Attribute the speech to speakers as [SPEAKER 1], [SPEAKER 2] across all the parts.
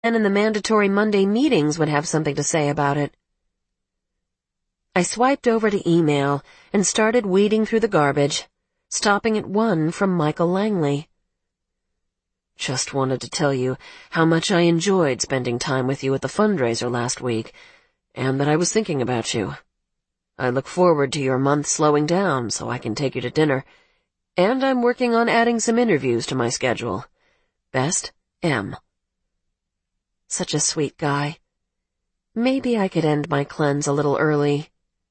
[SPEAKER 1] and in the mandatory Monday meetings would have something to say about it. I swiped over to email and started weeding through the garbage, stopping at one from Michael Langley. Just wanted to tell you how much I enjoyed spending time with you at the fundraiser last week, and that I was thinking about you. I look forward to your month slowing down so I can take you to dinner, and I'm working on adding some interviews to my schedule. Best, M. Such a sweet guy. Maybe I could end my cleanse a little early.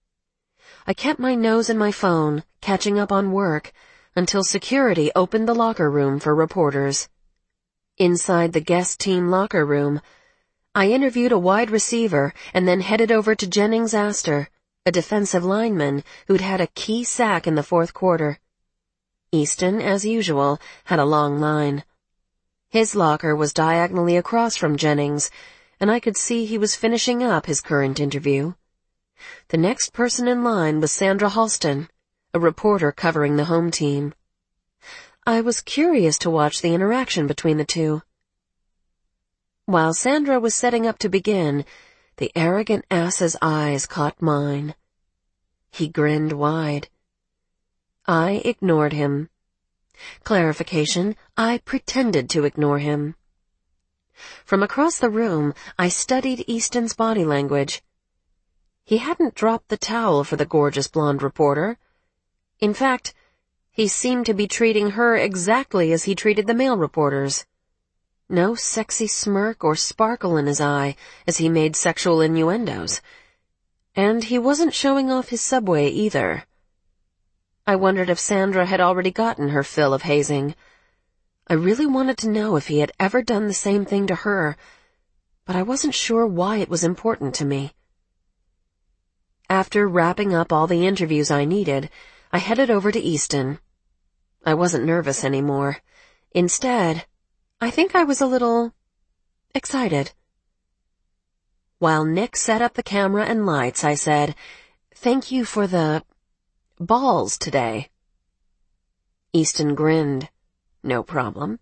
[SPEAKER 1] I kept my nose in my phone, catching up on work, until security opened the locker room for reporters. Inside the guest team locker room, I interviewed a wide receiver and then headed over to Jennings Astor, a defensive lineman who'd had a key sack in the fourth quarter. Easton, as usual, had a long line. His locker was diagonally across from Jennings, and I could see he was finishing up his current interview. The next person in line was Sandra Halston, a reporter covering the home team. I was curious to watch the interaction between the two. While Sandra was setting up to begin, the arrogant ass's eyes caught mine. He grinned wide. I ignored him. Clarification, I pretended to ignore him. From across the room, I studied Easton's body language. He hadn't dropped the towel for the gorgeous blonde reporter. In fact, he seemed to be treating her exactly as he treated the male reporters. No sexy smirk or sparkle in his eye as he made sexual innuendos. And he wasn't showing off his subway either. I wondered if Sandra had already gotten her fill of hazing. I really wanted to know if he had ever done the same thing to her, but I wasn't sure why it was important to me. After wrapping up all the interviews I needed, I headed over to Easton. I wasn't nervous anymore. Instead, I think I was a little excited. While Nick set up the camera and lights, I said, "Thank you for the balls today." Easton grinned. "No problem."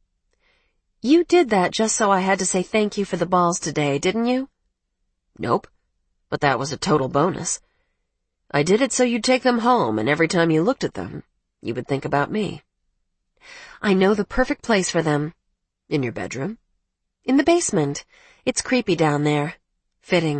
[SPEAKER 1] "You did that just so I had to say thank you for the balls today, didn't you?" "Nope, but that was a total bonus. I did it so you'd take them home, and every time you looked at them, you would think about me." "I know the perfect place for them." "In your bedroom?" "In the basement. It's creepy down there." "Fitting."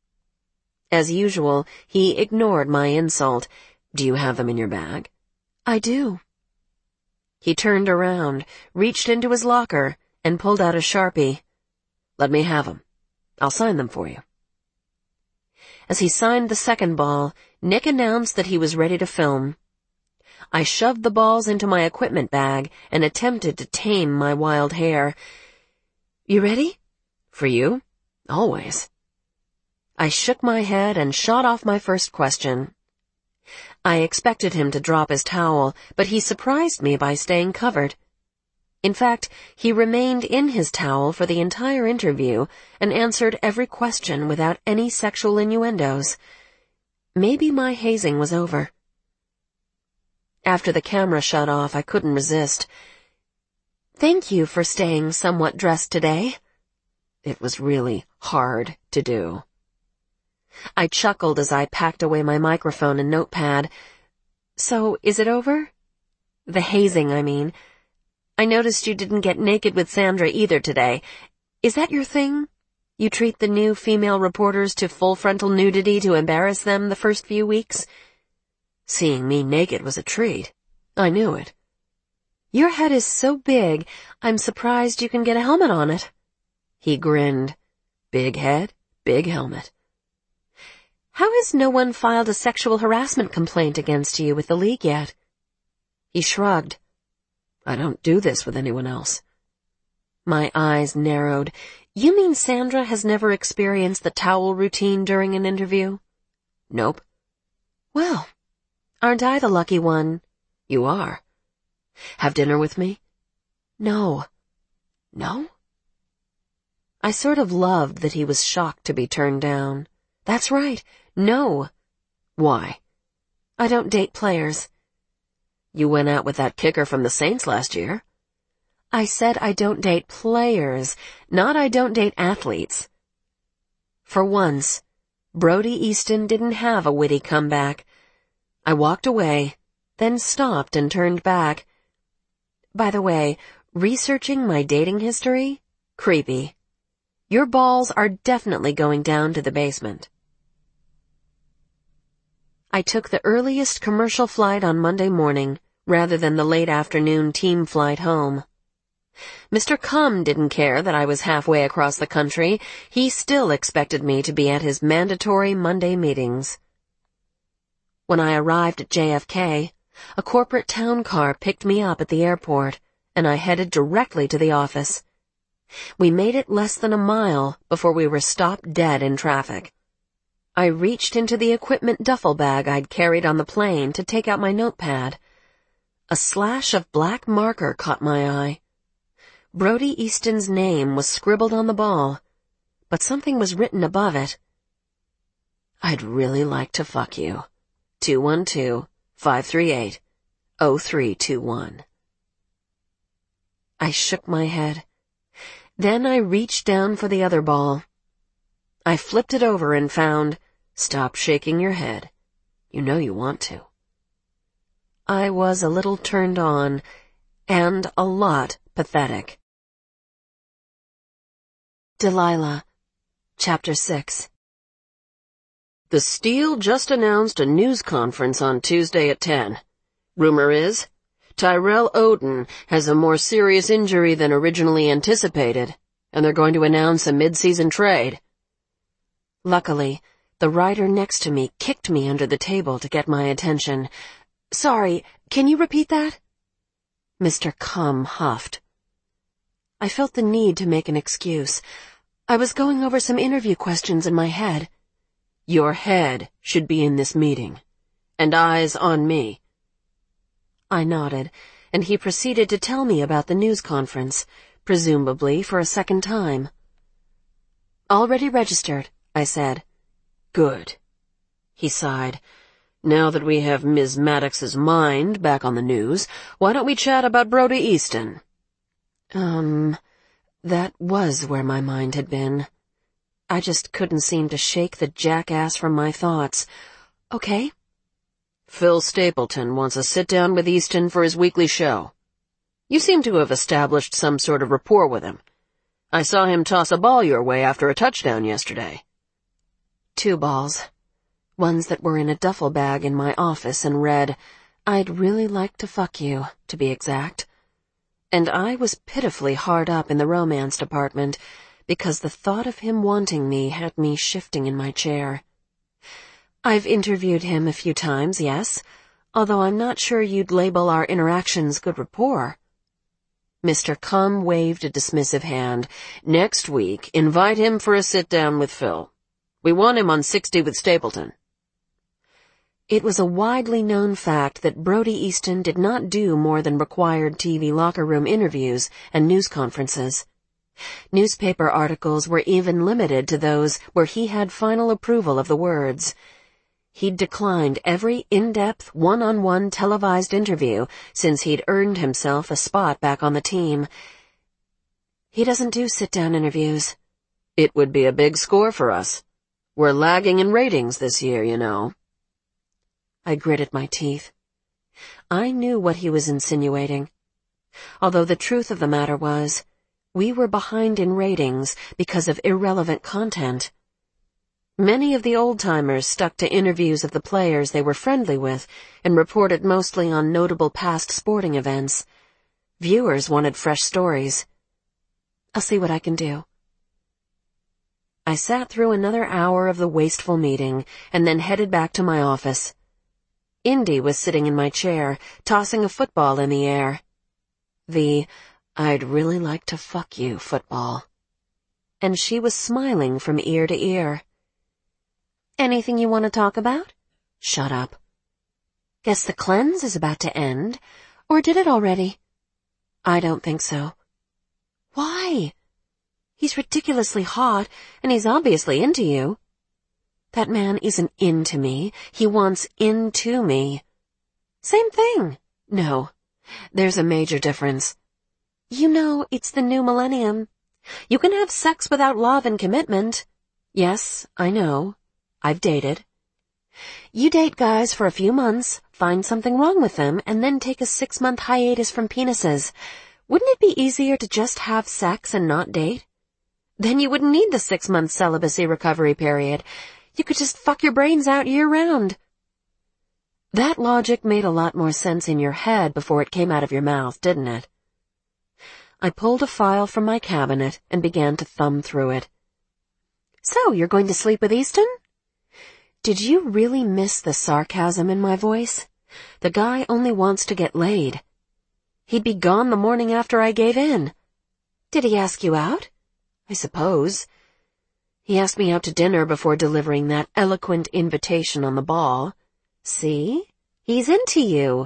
[SPEAKER 1] As usual, he ignored my insult. "Do you have them in your bag?" "I do." He turned around, reached into his locker, and pulled out a Sharpie. "Let me have them. I'll sign them for you." As he signed the second ball, Nick announced that he was ready to film. I shoved the balls into my equipment bag and attempted to tame my wild hair. "You ready?" "For you? Always." I shook my head and shot off my first question. I expected him to drop his towel, but he surprised me by staying covered. In fact, he remained in his towel for the entire interview and answered every question without any sexual innuendos. Maybe my hazing was over. After the camera shut off, I couldn't resist. "Thank you for staying somewhat dressed today." It was really hard to do. I chuckled as I packed away my microphone and notepad. "So, is it over?" "The hazing, I mean. I noticed you didn't get naked with Sandra either today. Is that your thing? You treat the new female reporters to full frontal nudity to embarrass them the first few weeks?" Seeing me naked was a treat. I knew it. "Your head is so big, I'm surprised you can get a helmet on it." He grinned. "Big head, big helmet." "How has no one filed a sexual harassment complaint against you with the league yet?" He shrugged. "I don't do this with anyone else." My eyes narrowed. "You mean Sandra has never experienced the towel routine during an interview?" "Nope." "Well, aren't I the lucky one?" "You are." "Have dinner with me?" "No." "No?" I sort of loved that he was shocked to be turned down. "That's right. No." "Why?" "I don't date players." "You went out with that kicker from the Saints last year." I said I don't date players, not I don't date athletes. For once, Brody Easton didn't have a witty comeback. I walked away, then stopped and turned back. By the way, researching my dating history? Creepy. Your balls are definitely going down to the basement. I took the earliest commercial flight on Monday morning, rather than the late afternoon team flight home. Mr. Cum didn't care that I was halfway across the country. He still expected me to be at his mandatory Monday meetings. When I arrived at JFK, a corporate town car picked me up at the airport, and I headed directly to the office. We made it less than a mile before we were stopped dead in traffic. I reached into the equipment duffel bag I'd carried on the plane to take out my notepad. A slash of black marker caught my eye. Brody Easton's name was scribbled on the ball, but something was written above it. I'd really like to fuck you. 212-538-0321. I shook my head. Then I reached down for the other ball. I flipped it over and found, "Stop shaking your head. You know you want to." I was a little turned on, and a lot pathetic. Delilah, Chapter 6. The Steel just announced a news conference on Tuesday at 10. Rumor is, Tyrell Oden has a more serious injury than originally anticipated, and they're going to announce a mid-season trade. Luckily, the writer next to me kicked me under the table to get my attention. "Sorry, can you repeat that?" Mr. Cum huffed. I felt the need to make an excuse. I was going over some interview questions in my head. "Your head should be in this meeting, and eyes on me." I nodded, and he proceeded to tell me about the news conference, presumably for a second time. "Already registered," I said. "Good." He sighed. "Now that we have Ms. Maddox's mind back on the news, why don't we chat about Brody Easton?" That was where my mind had been. I just couldn't seem to shake the jackass from my thoughts. "Okay." "Phil Stapleton wants a sit-down with Easton for his weekly show. You seem to have established some sort of rapport with him. I saw him toss a ball your way after a touchdown yesterday." 2 balls. Ones that were in a duffel bag in my office and read, "I'd really like to fuck you," to be exact. And I was pitifully hard up in the romance department, because the thought of him wanting me had me shifting in my chair. "I've interviewed him a few times, yes, although I'm not sure you'd label our interactions good rapport." Mr. Cum waved a dismissive hand. "Next week, invite him for a sit-down with Phil. We want him on 60 with Stapleton." It was a widely known fact that Brody Easton did not do more than required TV locker room interviews and news conferences. Newspaper articles were even limited to those where he had final approval of the words. He'd declined every in-depth, one-on-one televised interview since he'd earned himself a spot back on the team. He doesn't do sit-down interviews. "It would be a big score for us. We're lagging in ratings this year, you know." I gritted my teeth. I knew what he was insinuating. Although the truth of the matter was, we were behind in ratings because of irrelevant content. Many of the old-timers stuck to interviews of the players they were friendly with and reported mostly on notable past sporting events. Viewers wanted fresh stories. I'll see what I can do. I sat through another hour of the wasteful meeting and then headed back to my office. Indy was sitting in my chair, tossing a football in the air. The "I'd really like to fuck you" football. And she was smiling from ear to ear. "Anything you want to talk about?" "Shut up." "Guess the cleanse is about to end. Or did it already?" "I don't think so." "Why?" "He's ridiculously hot, and he's obviously into you." "That man isn't into me. He wants into me." "Same thing." "No. There's a major difference." You know, it's the new millennium. You can have sex without love and commitment. Yes, I know. I've dated. You date guys for a few months, find something wrong with them, and then take a 6-month hiatus from penises. Wouldn't it be easier to just have sex and not date? Then you wouldn't need the 6-month celibacy recovery period. You could just fuck your brains out year-round. That logic made a lot more sense in your head before it came out of your mouth, didn't it? I pulled a file from my cabinet and began to thumb through it. So, you're going to sleep with Easton? Did you really miss the sarcasm in my voice? The guy only wants to get laid. He'd be gone the morning after I gave in. Did he ask you out? I suppose. He asked me out to dinner before delivering that eloquent invitation on the ball. See? He's into you.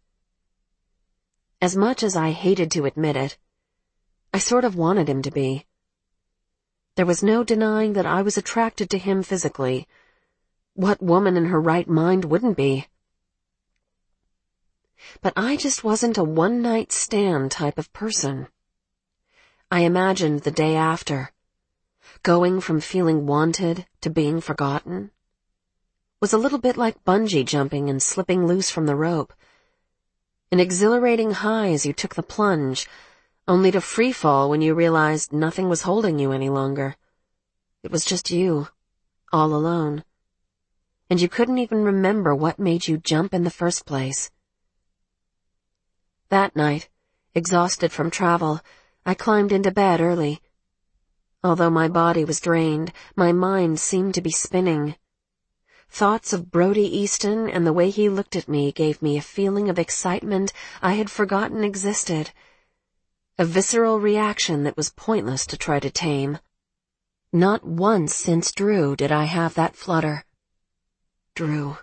[SPEAKER 1] As much as I hated to admit it, I sort of wanted him to be. There was no denying that I was attracted to him physically. What woman in her right mind wouldn't be? But I just wasn't a one-night stand type of person. I imagined the day after, going from feeling wanted to being forgotten, was a little bit like bungee jumping and slipping loose from the rope. An exhilarating high as you took the plunge, only to free fall when you realized nothing was holding you any longer. It was just you, all alone. And you couldn't even remember what made you jump in the first place. That night, exhausted from travel, I climbed into bed early. Although my body was drained, my mind seemed to be spinning. Thoughts of Brody Easton and the way he looked at me gave me a feeling of excitement I had forgotten existed. A visceral reaction that was pointless to try to tame. Not once since Drew did I have that flutter. Drew.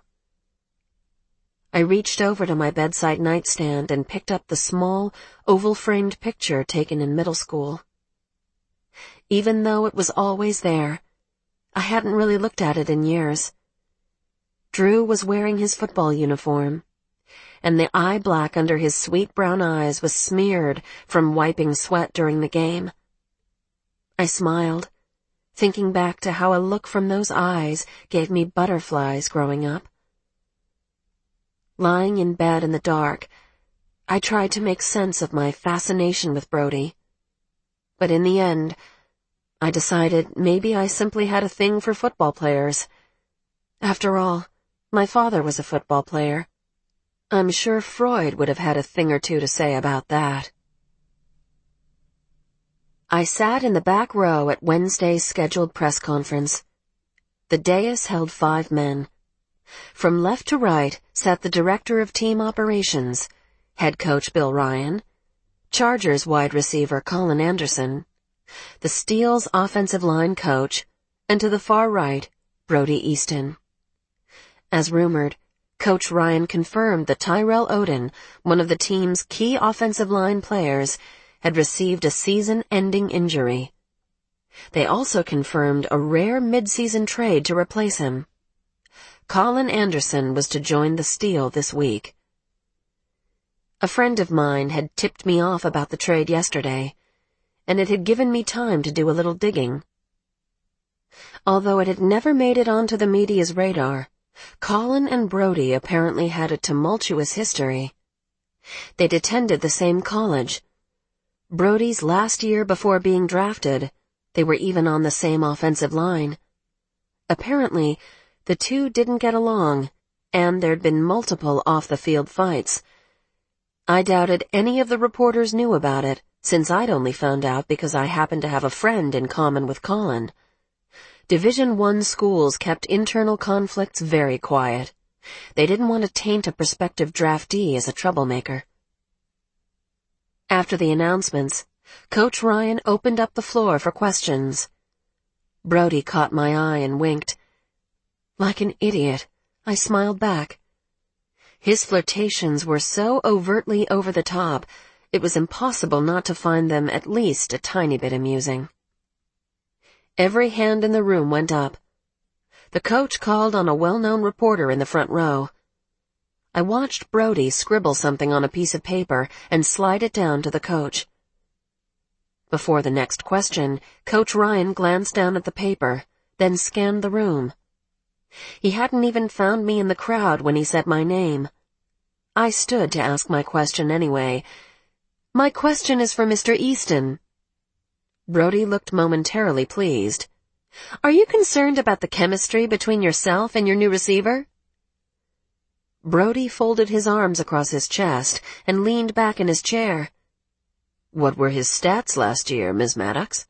[SPEAKER 1] I reached over to my bedside nightstand and picked up the small, oval-framed picture taken in middle school. Even though it was always there, I hadn't really looked at it in years. Drew was wearing his football uniform, and the eye black under his sweet brown eyes was smeared from wiping sweat during the game. I smiled, thinking back to how a look from those eyes gave me butterflies growing up. Lying in bed in the dark, I tried to make sense of my fascination with Brody. But in the end, I decided maybe I simply had a thing for football players. After all, my father was a football player. I'm sure Freud would have had a thing or two to say about that. I sat in the back row at Wednesday's scheduled press conference. The dais held 5 men. From left to right sat the director of team operations, head coach Bill Ryan, Chargers wide receiver Colin Anderson, the Steel's offensive line coach, and to the far right, Brody Easton. As rumored, Coach Ryan confirmed that Tyrell Oden, one of the team's key offensive line players, had received a season-ending injury. They also confirmed a rare mid-season trade to replace him. Colin Anderson was to join the Steel this week. A friend of mine had tipped me off about the trade yesterday, and it had given me time to do a little digging. Although it had never made it onto the media's radar, Colin and Brody apparently had a tumultuous history. They'd attended the same college. Brody's last year before being drafted, they were even on the same offensive line. Apparently, the two didn't get along, and there'd been multiple off-the-field fights. I doubted any of the reporters knew about it, since I'd only found out because I happened to have a friend in common with Colin. Division I schools kept internal conflicts very quiet. They didn't want to taint a prospective draftee as a troublemaker. After the announcements, Coach Ryan opened up the floor for questions. Brody caught my eye and winked. Like an idiot, I smiled back. His flirtations were so overtly over the top, it was impossible not to find them at least a tiny bit amusing. Every hand in the room went up. The coach called on a well-known reporter in the front row. I watched Brody scribble something on a piece of paper and slide it down to the coach. Before the next question, Coach Ryan glanced down at the paper, then scanned the room. He hadn't even found me in the crowd when he said my name. I stood to ask my question anyway. "My question is for Mr. Easton." Brody looked momentarily pleased. "Are you concerned about the chemistry between yourself and your new receiver?" Brody folded his arms across his chest and leaned back in his chair. "What were his stats last year, Ms. Maddox?"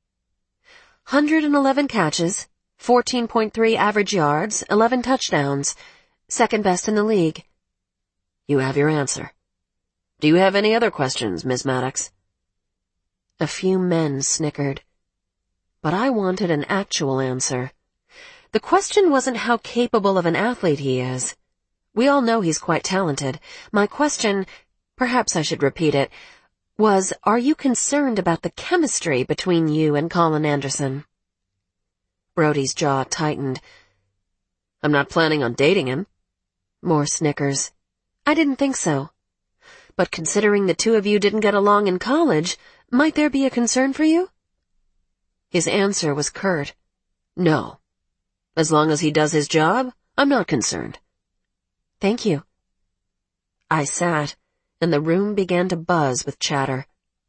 [SPEAKER 1] 111 catches, 14.3 average yards, 11 touchdowns. Second best in the league. "You have your answer. Do you have any other questions, Ms. Maddox?" A few men snickered. But I wanted an actual answer. The question wasn't how capable of an athlete he is. We all know he's quite talented. My question, perhaps I should repeat it, was, are you concerned about the chemistry between you and Colin Anderson? Brody's jaw tightened. "I'm not planning on dating him." More snickers. "I didn't think so. But considering the two of you didn't get along in college, might there be a concern for you?" His answer was curt. "No. As long as he does his job, I'm not concerned." "Thank you." I sat, and the room began to buzz with chatter.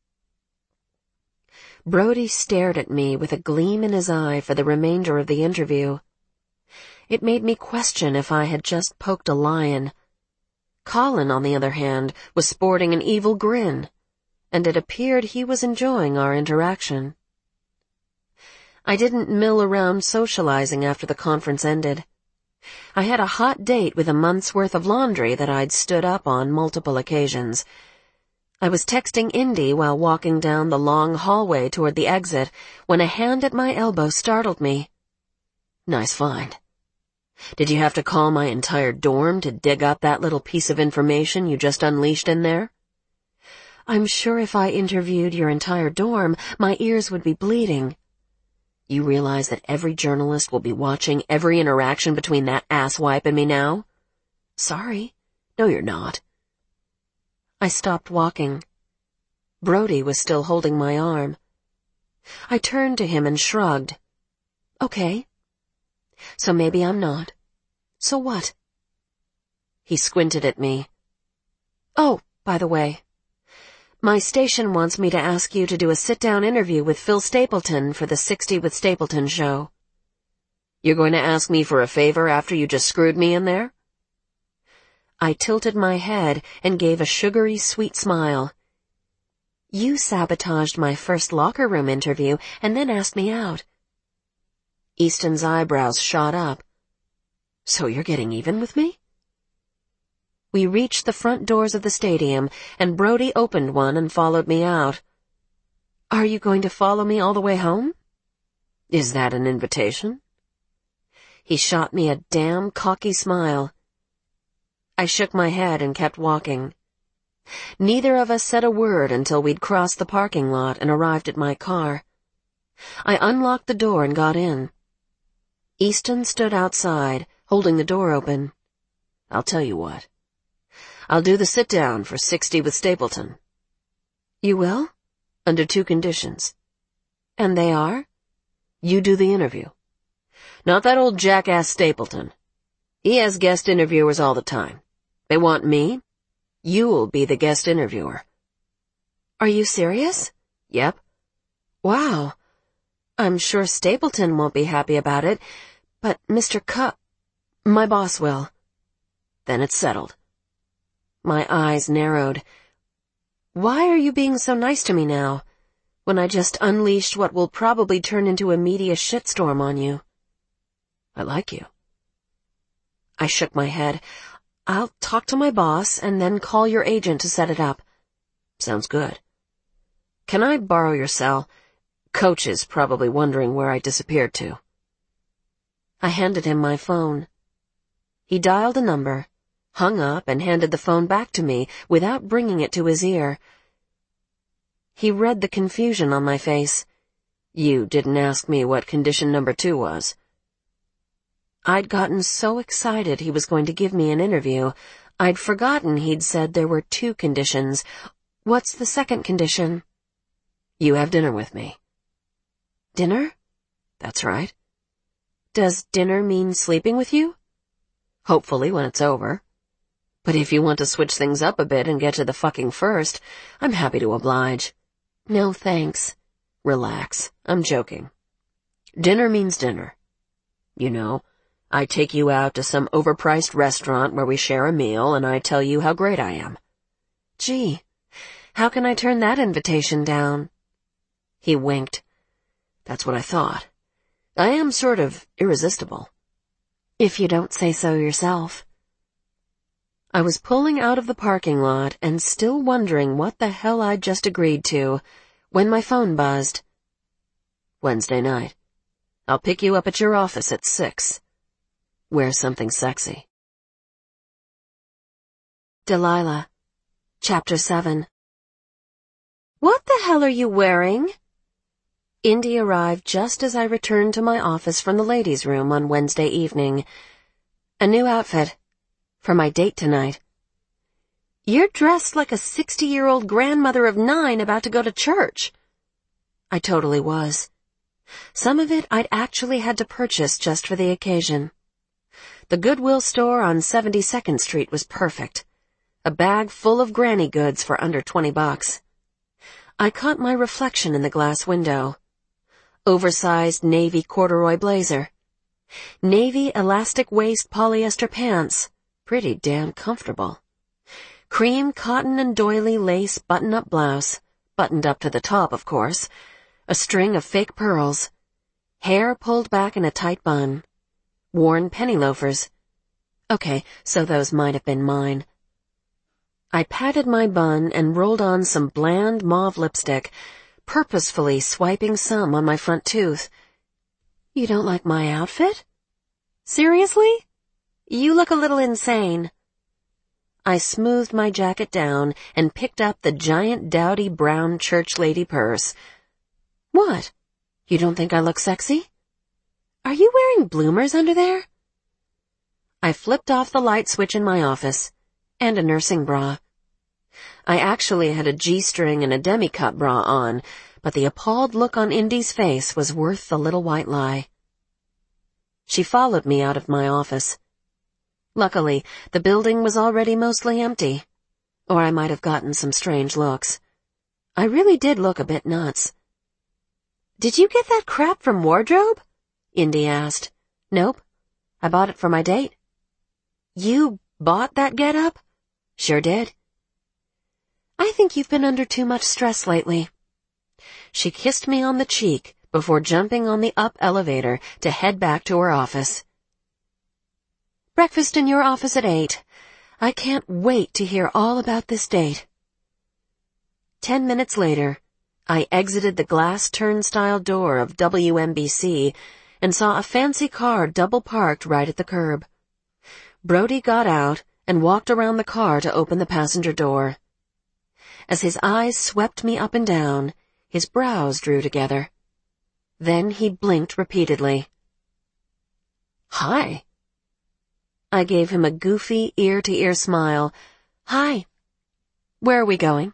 [SPEAKER 1] Brody stared at me with a gleam in his eye for the remainder of the interview. It made me question if I had just poked a lion. Colin, on the other hand, was sporting an evil grin, and it appeared he was enjoying our interaction. I didn't mill around socializing after the conference ended. I had a hot date with a month's worth of laundry that I'd stood up on multiple occasions. I was texting Indy while walking down the long hallway toward the exit when a hand at my elbow startled me. "Nice find. Did you have to call my entire dorm to dig up that little piece of information you just unleashed in there?" "I'm sure if I interviewed your entire dorm, my ears would be bleeding." "You realize that every journalist will be watching every interaction between that asswipe and me now?" "Sorry." "No, you're not." I stopped walking. Brody was still holding my arm. I turned to him and shrugged. "Okay. So maybe I'm not. So what?" He squinted at me. "Oh, by the way, my station wants me to ask you to do a sit-down interview with Phil Stapleton for the 60 with Stapleton show." "You're going to ask me for a favor after you just screwed me in there?" I tilted my head and gave a sugary, sweet smile. "You sabotaged my first locker room interview and then asked me out." Easton's eyebrows shot up. "So you're getting even with me?" We reached the front doors of the stadium, and Brody opened one and followed me out. "Are you going to follow me all the way home?" "Is that an invitation?" He shot me a damn cocky smile. I shook my head and kept walking. Neither of us said a word until we'd crossed the parking lot and arrived at my car. I unlocked the door and got in. Easton stood outside, holding the door open. "I'll tell you what. I'll do the sit-down for 60 with Stapleton." "You will?" "Under 2 conditions." "And they are?" "You do the interview. Not that old jackass Stapleton. He has guest interviewers all the time. They want me. You'll be the guest interviewer." "Are you serious?" "Yep." "Wow. I'm sure Stapleton won't be happy about it, but Mr. My boss will." "Then it's settled." My eyes narrowed. "Why are you being so nice to me now, when I just unleashed what will probably turn into a media shitstorm on you?" "I like you." I shook my head. "I'll talk to my boss and then call your agent to set it up." "Sounds good. Can I borrow your cell? Coach is probably wondering where I disappeared to." I handed him my phone. He dialed a number, hung up, and handed the phone back to me without bringing it to his ear. He read the confusion on my face. "You didn't ask me what condition number 2 was." I'd gotten so excited he was going to give me an interview, I'd forgotten he'd said there were 2 conditions. "What's the second condition?" You have dinner with me. Dinner? That's right. Does dinner mean sleeping with you? Hopefully when it's over. But if you want to switch things up a bit and get to the fucking first, I'm happy to oblige. No, thanks. Relax. I'm joking. Dinner means dinner. You know, I take you out to some overpriced restaurant where we share a meal and I tell you how great I am. Gee, how can I turn that invitation down? He winked. That's what I thought. I am sort of irresistible. If you don't say so yourself. I was pulling out of the parking lot and still wondering what the hell I'd just agreed to when my phone buzzed. Wednesday night. I'll pick you up at your office at 6. Wear something sexy. Delilah. Chapter 7. What the hell are you wearing? Indy arrived just as I returned to my office from the ladies' room on Wednesday evening. A new outfit. For my date tonight. You're dressed like a 60-year-old grandmother of 9 about to go to church. I totally was. Some of it I'd actually had to purchase just for the occasion. The Goodwill store on 72nd Street was perfect. A bag full of granny goods for under $20. I caught my reflection in the glass window. Oversized navy corduroy blazer. Navy elastic waist polyester pants. Pretty damn comfortable. Cream cotton and doily lace button-up blouse, buttoned up to the top, of course. A string of fake pearls. Hair pulled back in a tight bun. Worn penny loafers. Okay, so those might have been mine. I patted my bun and rolled on some bland mauve lipstick, purposefully swiping some on my front tooth. You don't like my outfit? Seriously? You look a little insane. I smoothed my jacket down and picked up the giant dowdy brown church lady purse. What? You don't think I look sexy? Are you wearing bloomers under there? I flipped off the light switch in my office, and a nursing bra. I actually had a G-string and a demi-cut bra on, but the appalled look on Indy's face was worth the little white lie. She followed me out of my office. Luckily, the building was already mostly empty, or I might have gotten some strange looks. I really did look a bit nuts. Did you get that crap from wardrobe? Indy asked. Nope. I bought it for my date. You bought that getup? Sure did. I think you've been under too much stress lately. She kissed me on the cheek before jumping on the up elevator to head back to her office. Breakfast in your office at 8. I can't wait to hear all about this date. 10 minutes later, I exited the glass turnstile door of WMBC and saw a fancy car double parked right at the curb. Brody got out and walked around the car to open the passenger door. As his eyes swept me up and down, his brows drew together. Then he blinked repeatedly. Hi. I gave him a goofy, ear-to-ear smile. Hi. Where are we going?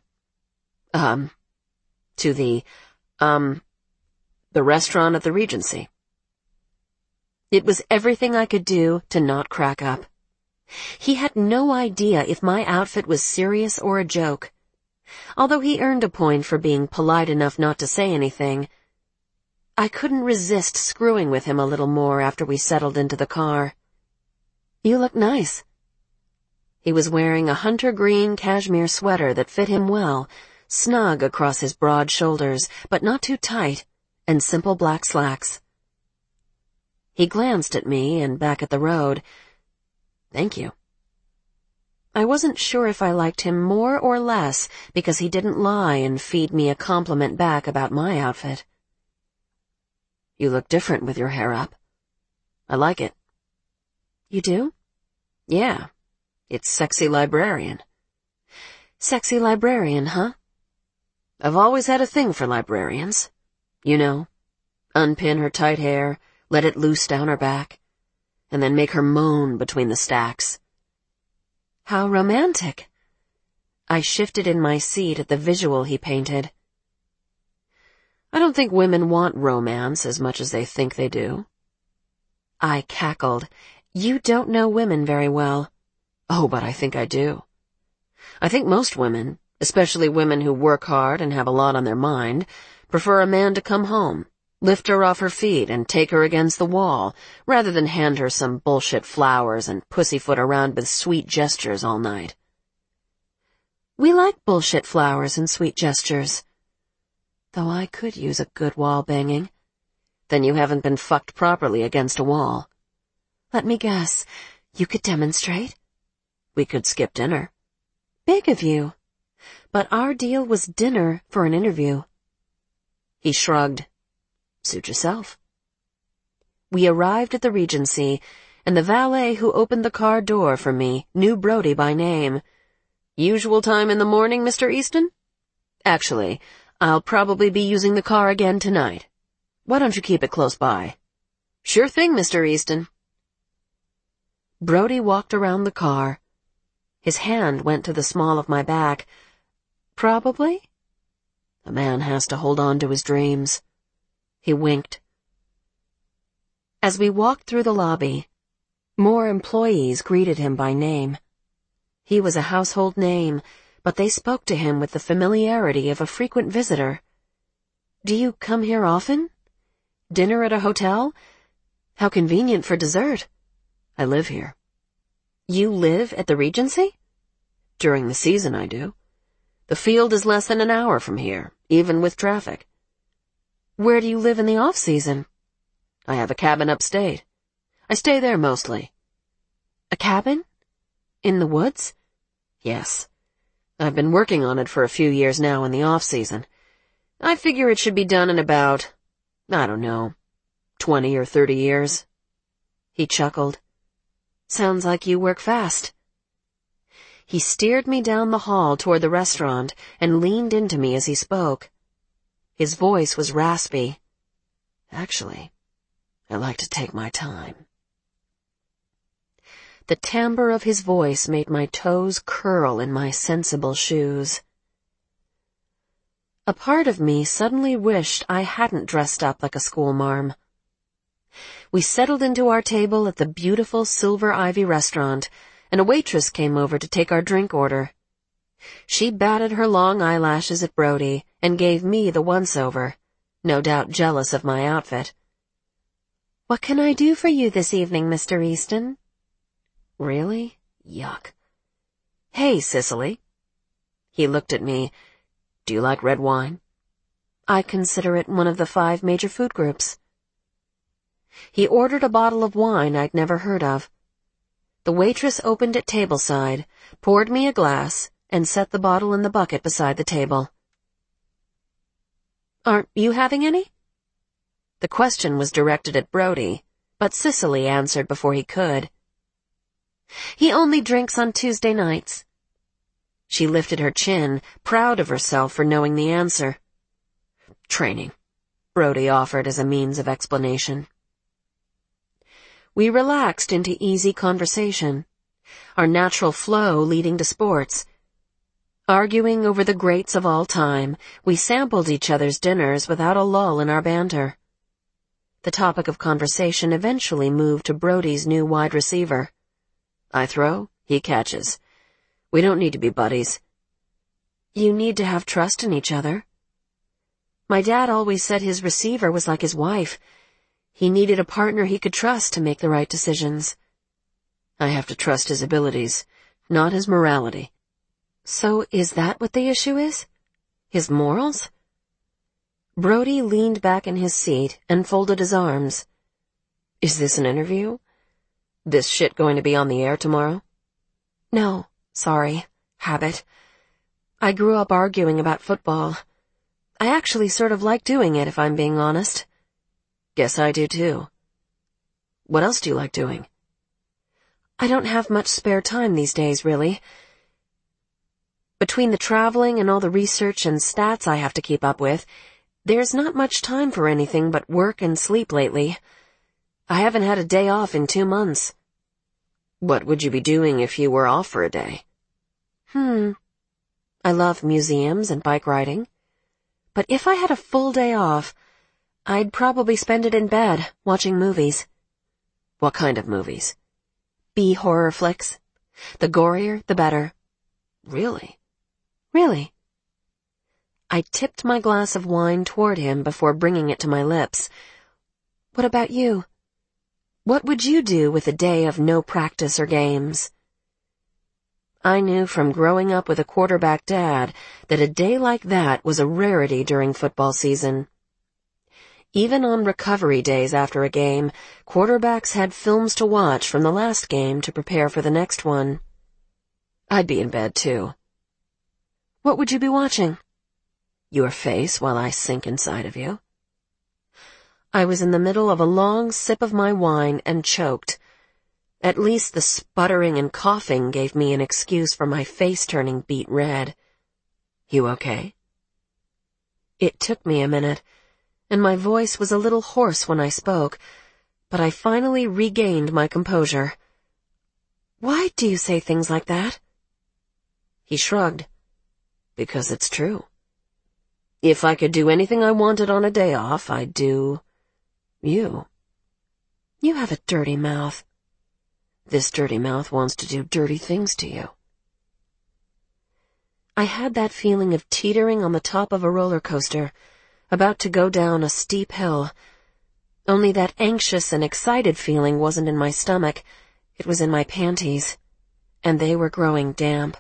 [SPEAKER 1] To the restaurant at the Regency. It was everything I could do to not crack up. He had no idea if my outfit was serious or a joke. Although he earned a point for being polite enough not to say anything, I couldn't resist screwing with him a little more after we settled into the car. You look nice. He was wearing a hunter green cashmere sweater that fit him well, snug across his broad shoulders, but not too tight, and simple black slacks. He glanced at me and back at the road. Thank you. I wasn't sure if I liked him more or less because he didn't lie and feed me a compliment back about my outfit. You look different with your hair up. I like it. You do? Yeah. It's sexy librarian. Sexy librarian, huh? I've always had a thing for librarians. You know, unpin her tight hair, let it loose down her back, and then make her moan between the stacks. How romantic. I shifted in my seat at the visual he painted. I don't think women want romance as much as they think they do." I cackled. "You don't know women very well." "Oh, but I think I do. I think most women, especially women who work hard and have a lot on their mind, prefer a man to come home, lift her off her feet and take her against the wall, rather than hand her some bullshit flowers and pussyfoot around with sweet gestures all night." "We like bullshit flowers and sweet gestures. Though I could use a good wall banging." "Then you haven't been fucked properly against a wall." "Let me guess. You could demonstrate?" "We could skip dinner." "Big of you. But our deal was dinner for an interview." He shrugged. "Suit yourself." We arrived at the Regency, and the valet who opened the car door for me knew Brody by name. "Usual time in the morning, Mr. Easton?" "Actually, I'll probably be using the car again tonight. Why don't you keep it close by?" "Sure thing, Mr. Easton." Brody walked around the car. His hand went to the small of my back. "Probably?" "A man has to hold on to his dreams." He winked. As we walked through the lobby, more employees greeted him by name. He was a household name, but they spoke to him with the familiarity of a frequent visitor. "Do you come here often? Dinner at a hotel? How convenient for dessert." "I live here." "You live at the Regency?" "During the season I do. The field is less than an hour from here, even with traffic." "Where do you live in the off-season?" "I have a cabin upstate. I stay there mostly." "A cabin? In the woods?" "Yes. I've been working on it for a few years now in the off-season. I figure it should be done in about, I don't know, 20 or 30 years. He chuckled. "Sounds like you work fast." He steered me down the hall toward the restaurant and leaned into me as he spoke. His voice was raspy. "Actually, I like to take my time." The timbre of his voice made my toes curl in my sensible shoes. A part of me suddenly wished I hadn't dressed up like a schoolmarm. We settled into our table at the beautiful Silver Ivy restaurant, and a waitress came over to take our drink order. She batted her long eyelashes at Brody and gave me the once-over, no doubt jealous of my outfit. "What can I do for you this evening, Mr. Easton?" "Really? Yuck." "Hey, Cicely." He looked at me. "Do you like red wine?" "I consider it one of the 5 major food groups." He ordered a bottle of wine I'd never heard of. The waitress opened it tableside, poured me a glass, and set the bottle in the bucket beside the table. "Aren't you having any?" The question was directed at Brody, but Cicely answered before he could. "He only drinks on Tuesday nights." She lifted her chin, proud of herself for knowing the answer. "Training," Brody offered as a means of explanation. We relaxed into easy conversation, our natural flow leading to sports. Arguing over the greats of all time, we sampled each other's dinners without a lull in our banter. The topic of conversation eventually moved to Brody's new wide receiver. I throw, he catches. We don't need to be buddies. You need to have trust in each other. My dad always said his receiver was like his wife. He needed a partner he could trust to make the right decisions. I have to trust his abilities, not his morality. So is that what the issue is? His morals? Brody leaned back in his seat and folded his arms. Is this an interview? This shit going to be on the air tomorrow? No, sorry. Habit. I grew up arguing about football. I actually sort of like doing it, if I'm being honest. Guess I do too. What else do you like doing? I don't have much spare time these days, really. Between the traveling and all the research and stats I have to keep up with, there's not much time for anything but work and sleep lately. I haven't had a day off in 2 months. What would you be doing if you were off for a day? I love museums and bike riding. But if I had a full day off, I'd probably spend it in bed, watching movies.
[SPEAKER 2] What kind of movies?
[SPEAKER 1] B-horror flicks. The gorier, the better.
[SPEAKER 2] Really?
[SPEAKER 1] Really. I tipped my glass of wine toward him before bringing it to my lips. What about you? What would you do with a day of no practice or games? I knew from growing up with a quarterback dad that a day like that was a rarity during football season. Even on recovery days after a game, quarterbacks had films to watch from the last game to prepare for the next one.
[SPEAKER 2] I'd be in bed too.
[SPEAKER 1] What would you be watching?
[SPEAKER 2] Your face while I sink inside of you.
[SPEAKER 1] I was in the middle of a long sip of my wine and choked. At least the sputtering and coughing gave me an excuse for my face turning beet red.
[SPEAKER 2] You okay?
[SPEAKER 1] It took me a minute, and my voice was a little hoarse when I spoke, but I finally regained my composure. Why do you say things like that?
[SPEAKER 2] He shrugged. Because it's true. If I could do anything I wanted on a day off, I'd do you.
[SPEAKER 1] You have a dirty mouth.
[SPEAKER 2] This dirty mouth wants to do dirty things to you.
[SPEAKER 1] I had that feeling of teetering on the top of a roller coaster, about to go down a steep hill. Only that anxious and excited feeling wasn't in my stomach, it was in my panties, and they were growing damp.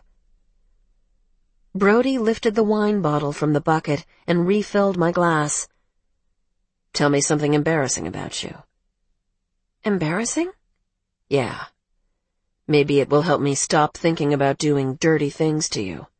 [SPEAKER 1] Brody lifted the wine bottle from the bucket and refilled my glass.
[SPEAKER 2] Tell me something embarrassing about you.
[SPEAKER 1] Embarrassing?
[SPEAKER 2] Yeah. Maybe it will help me stop thinking about doing dirty things to you.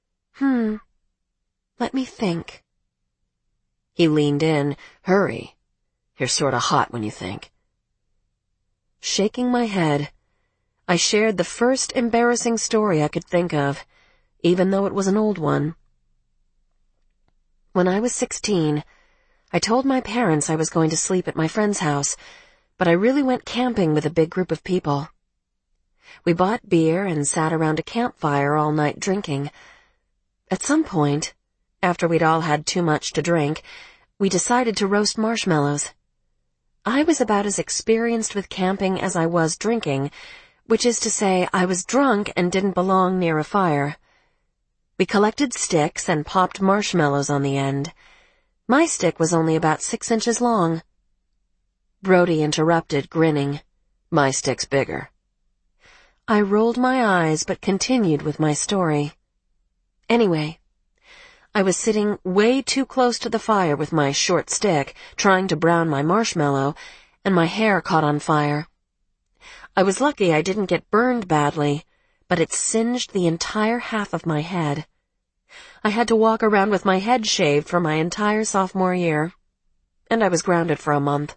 [SPEAKER 1] Let me think.
[SPEAKER 2] He leaned in. Hurry. You're sorta hot when you think.
[SPEAKER 1] Shaking my head, I shared the first embarrassing story I could think of, even though it was an old one. When I was 16, I told my parents I was going to sleep at my friend's house, but I really went camping with a big group of people. We bought beer and sat around a campfire all night drinking. At some point, after we'd all had too much to drink, we decided to roast marshmallows. I was about as experienced with camping as I was drinking, which is to say I was drunk and didn't belong near a fire. We collected sticks and popped marshmallows on the end. My stick was only about 6 inches long. Brody interrupted, grinning.
[SPEAKER 2] My stick's bigger.
[SPEAKER 1] I rolled my eyes but continued with my story. Anyway, I was sitting way too close to the fire with my short stick, trying to brown my marshmallow, and my hair caught on fire. I was lucky I didn't get burned badly, but it singed the entire half of my head. I had to walk around with my head shaved for my entire sophomore year, and I was grounded for a month.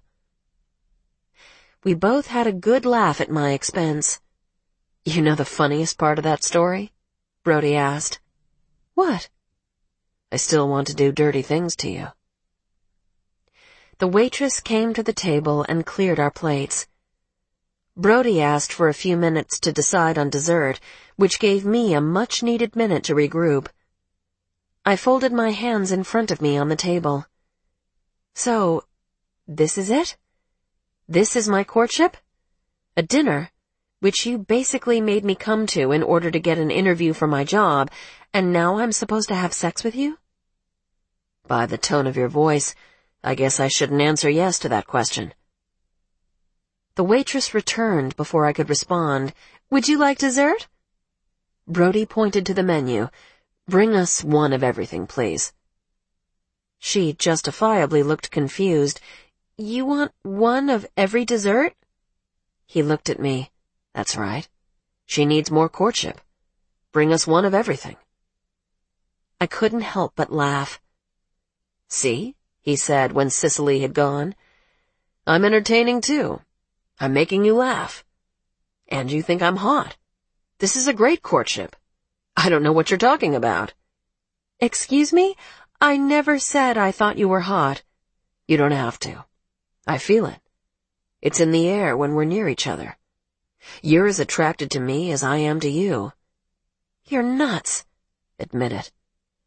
[SPEAKER 1] We both had a good laugh at my expense.
[SPEAKER 2] You know the funniest part of that story? Brody asked.
[SPEAKER 1] What?
[SPEAKER 2] I still want to do dirty things to you.
[SPEAKER 1] The waitress came to the table and cleared our plates. Brody asked for a few minutes to decide on dessert, which gave me a much-needed minute to regroup. I folded my hands in front of me on the table. So, this is it? This is my courtship? A dinner, which you basically made me come to in order to get an interview for my job, and now I'm supposed to have sex with you?
[SPEAKER 2] By the tone of your voice, I guess I shouldn't answer yes to that question.
[SPEAKER 1] The waitress returned before I could respond. Would you like dessert?
[SPEAKER 2] Brody pointed to the menu. Bring us one of everything, please.
[SPEAKER 1] She justifiably looked confused. You want one of every dessert?
[SPEAKER 2] He looked at me. That's right. She needs more courtship. Bring us one of everything.
[SPEAKER 1] I couldn't help but laugh.
[SPEAKER 2] See, he said when Cicely had gone. I'm entertaining too. I'm making you laugh. And you think I'm hot. This is a great courtship. I don't know what you're talking about.
[SPEAKER 1] Excuse me? I never said I thought you were hot.
[SPEAKER 2] You don't have to. I feel it. It's in the air when we're near each other. You're as attracted to me as I am to you.
[SPEAKER 1] You're nuts.
[SPEAKER 2] Admit it.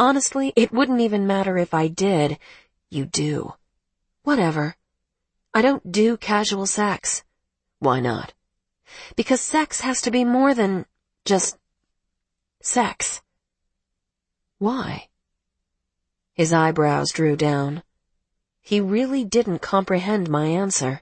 [SPEAKER 1] Honestly, it wouldn't even matter if I did. You do. Whatever. I don't do casual sex.
[SPEAKER 2] Why not?
[SPEAKER 1] Because sex has to be more than just sex.
[SPEAKER 2] Why?
[SPEAKER 1] His eyebrows drew down. He really didn't comprehend my answer.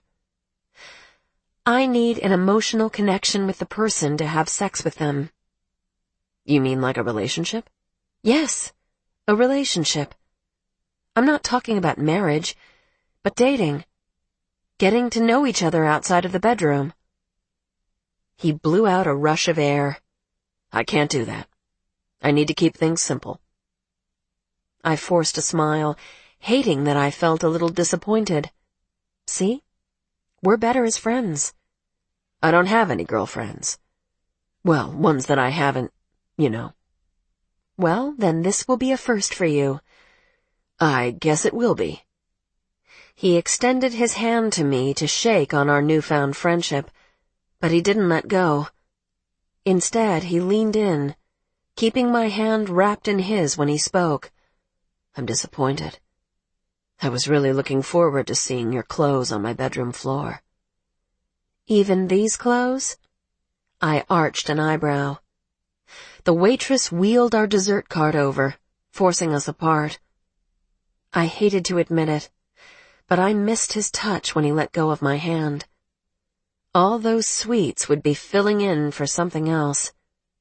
[SPEAKER 1] I need an emotional connection with the person to have sex with them.
[SPEAKER 2] You mean like a relationship?
[SPEAKER 1] Yes, a relationship. I'm not talking about marriage, but dating. Getting to know each other outside of the bedroom.
[SPEAKER 2] He blew out a rush of air. I can't do that. I need to keep things simple.
[SPEAKER 1] I forced a smile, hating that I felt a little disappointed. See? We're better as friends.
[SPEAKER 2] I don't have any girlfriends. Well, ones that I haven't, you know.
[SPEAKER 1] Well, then this will be a first for you.
[SPEAKER 2] I guess it will be.
[SPEAKER 1] He extended his hand to me to shake on our newfound friendship, but he didn't let go. Instead, he leaned in, keeping my hand wrapped in his when he spoke.
[SPEAKER 2] I'm disappointed. I was really looking forward to seeing your clothes on my bedroom floor.
[SPEAKER 1] Even these clothes? I arched an eyebrow. The waitress wheeled our dessert cart over, forcing us apart. I hated to admit it, but I missed his touch when he let go of my hand. All those sweets would be filling in for something else.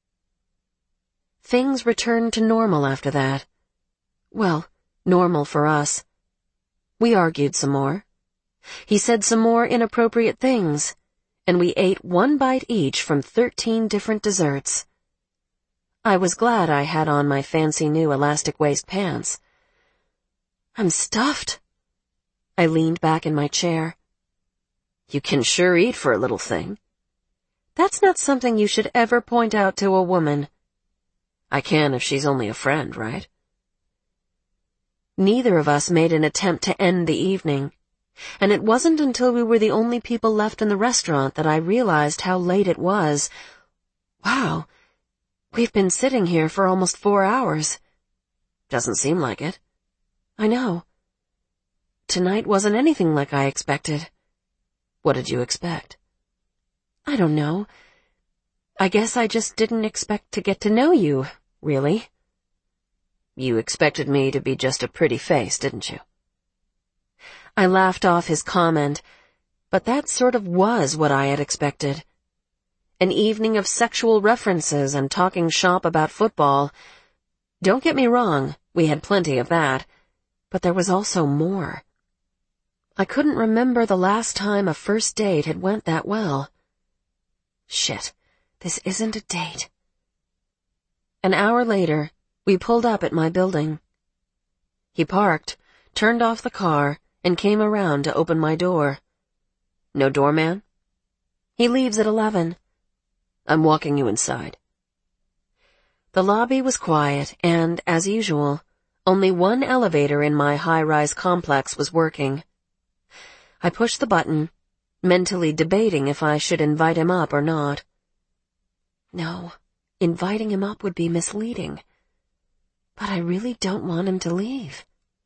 [SPEAKER 1] Things returned to normal after that. Well, normal for us. We argued some more. He said some more inappropriate things, and we ate one bite each from 13 different desserts. I was glad I had on my fancy new elastic waist pants. I'm stuffed. I leaned back in my chair.
[SPEAKER 2] You can sure eat for a little thing.
[SPEAKER 1] That's not something you should ever point out to a woman.
[SPEAKER 2] I can if she's only a friend, right?
[SPEAKER 1] Neither of us made an attempt to end the evening, and it wasn't until we were the only people left in the restaurant that I realized how late it was. Wow, we've been sitting here for almost 4 hours.
[SPEAKER 2] Doesn't seem like it.
[SPEAKER 1] I know. Tonight wasn't anything like I expected.
[SPEAKER 2] What did you expect?
[SPEAKER 1] I don't know. I guess I just didn't expect to get to know you, really.
[SPEAKER 2] You expected me to be just a pretty face, didn't you?
[SPEAKER 1] I laughed off his comment, but that sort of was what I had expected. An evening of sexual references and talking shop about football. Don't get me wrong, we had plenty of that, but there was also more. I couldn't remember the last time a first date had went that well. Shit, this isn't a date. An hour later, we pulled up at my building. He parked, turned off the car, and came around to open my door.
[SPEAKER 2] No doorman?
[SPEAKER 1] He leaves at 11.
[SPEAKER 2] I'm walking you inside.
[SPEAKER 1] The lobby was quiet, and, as usual, only one elevator in my high-rise complex was working. I pushed the button, mentally debating if I should invite him up or not. No, inviting him up would be misleading. But I really don't want him to leave.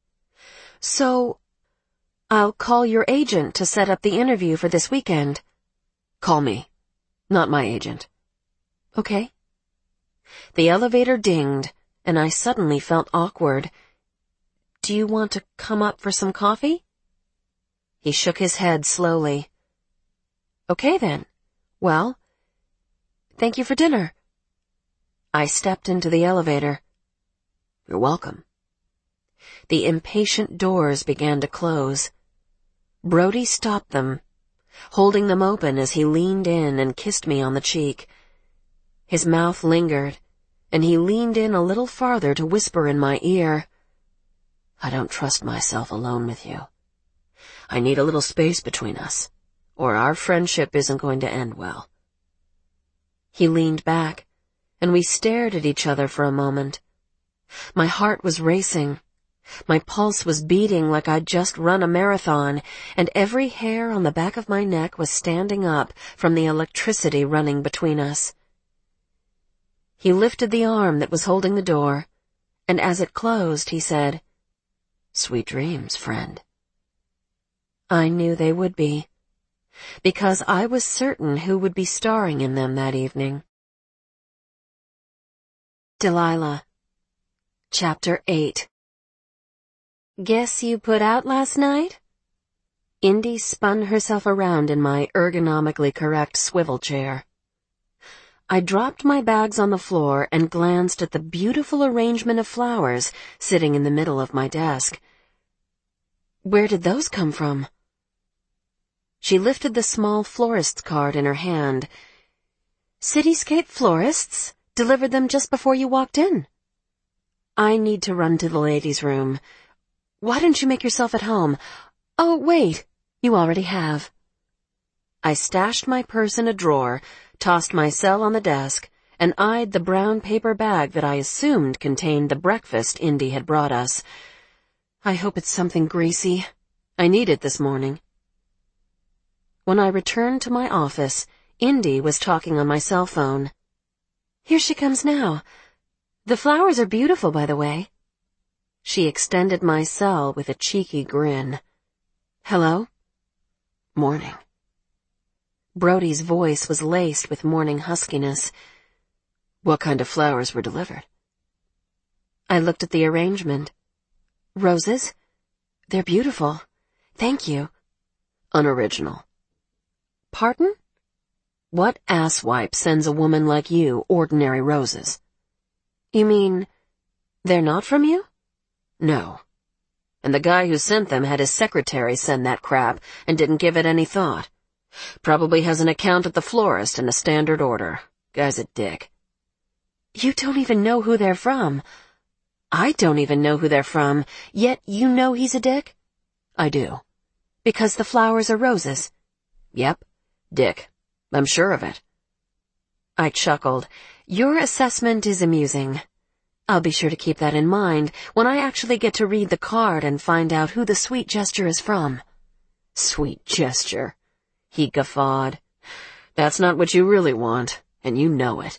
[SPEAKER 1] So, I'll call your agent to set up the interview for this weekend.
[SPEAKER 2] Call me, not my agent.
[SPEAKER 1] Okay. The elevator dinged, and I suddenly felt awkward. Do you want to come up for some coffee? He shook his head slowly. Okay then. Well, thank you for dinner. I stepped into the elevator.
[SPEAKER 2] You're welcome.
[SPEAKER 1] The impatient doors began to close. Brody stopped them, holding them open as he leaned in and kissed me on the cheek. His mouth lingered, and he leaned in a little farther to whisper in my ear,
[SPEAKER 2] I don't trust myself alone with you. I need a little space between us, or our friendship isn't going to end well.
[SPEAKER 1] He leaned back, and we stared at each other for a moment. My heart was racing. My pulse was beating like I'd just run a marathon, and every hair on the back of my neck was standing up from the electricity running between us. He lifted the arm that was holding the door, and as it closed, he said, "Sweet dreams, friend." I knew they would be, because I was certain who would be starring in them that evening. Delilah. Chapter 8. Guess you put out last night? Indy spun herself around in my ergonomically correct swivel chair. I dropped my bags on the floor and glanced at the beautiful arrangement of flowers sitting in the middle of my desk. Where did those come from? She lifted the small florist's card in her hand. Cityscape Florists delivered them just before you walked in. I need to run to the ladies' room. Why don't you make yourself at home? Oh, wait, you already have. I stashed my purse in a drawer, tossed my cell on the desk, and eyed the brown paper bag that I assumed contained the breakfast Indy had brought us. I hope it's something greasy. I need it this morning. When I returned to my office, Indy was talking on my cell phone. Here she comes now. The flowers are beautiful, by the way. She extended my cell with a cheeky grin. Hello? Morning. Brody's voice was laced with morning huskiness. What kind of flowers were delivered? I looked at the arrangement. Roses? They're beautiful. Thank you. Unoriginal. Pardon? What asswipe sends a woman like you ordinary roses? You mean, they're not from you? No. And the guy who sent them had his secretary send that crap and didn't give it any thought. Probably has an account at the florist and a standard order. Guy's a dick. You don't even know who they're from. I don't even know who they're from, yet you know he's a dick? I do. Because the flowers are roses? Yep. Dick. I'm sure of it. I chuckled. Your assessment is amusing. I'll be sure to keep that in mind when I actually get to read the card and find out who the sweet gesture is from. Sweet gesture. He guffawed. That's not what you really want, and you know it.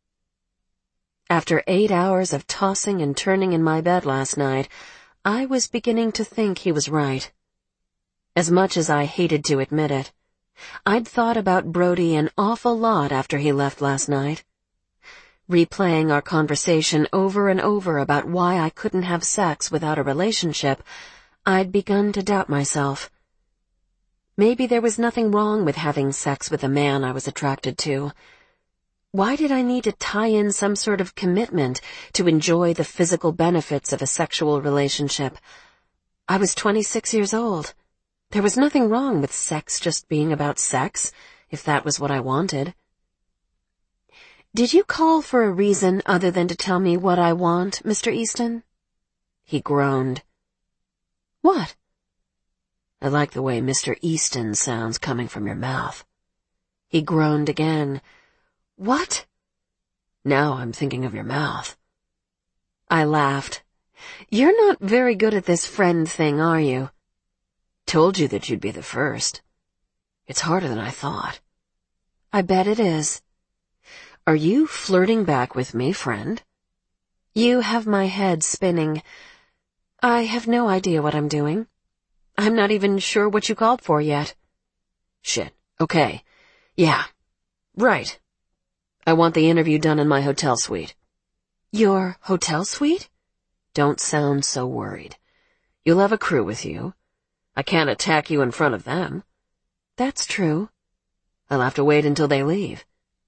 [SPEAKER 1] After 8 hours of tossing and turning in my bed last night, I was beginning to think he was right. As much as I hated to admit it, I'd thought about Brody an awful lot after he left last night. Replaying our conversation over and over about why I couldn't have sex without a relationship, I'd begun to doubt myself. Maybe there was nothing wrong with having sex with a man I was attracted to. Why did I need to tie in some sort of commitment to enjoy the physical benefits of a sexual relationship? I was 26 years old. There was nothing wrong with sex just being about sex, if that was what I wanted. Did you call for a reason other than to tell me what I want, Mr. Easton? He groaned. What? I like the way Mr. Easton sounds coming from your mouth. He groaned again. What? Now I'm thinking of your mouth. I laughed. You're not very good at this friend thing, are you? Told you that you'd be the first. It's harder than I thought. I bet it is. Are you flirting back with me, friend? You have my head spinning. I have no idea what I'm doing. I'm not even sure what you called for yet. Shit. Okay. Yeah. Right. I want the interview done in my hotel suite. Your hotel suite? Don't sound so worried. You'll have a crew with you. I can't attack you in front of them. That's true. I'll have to wait until they leave.